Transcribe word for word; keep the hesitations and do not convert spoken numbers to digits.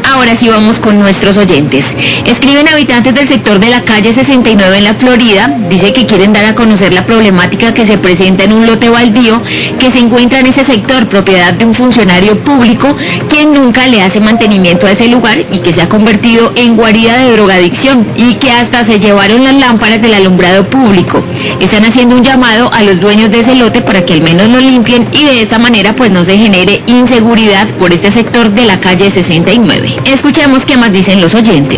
Ahora sí vamos con nuestros oyentes. Escriben habitantes del sector de la calle sesenta y nueve en la Florida, dice que quieren dar a conocer la problemática que se presenta en un lote baldío que se encuentra en ese sector, propiedad de un funcionario público, quien nunca le hace mantenimiento a ese lugar y que se ha convertido en guarida de drogadicción y que hasta se llevaron las lámparas del alumbrado público. Están haciendo un llamado a los dueños de ese lote para que al menos lo limpien y de esa manera pues no se genere inseguridad por este sector de la calle sesenta y nueve. Escuchemos qué más dicen los oyentes.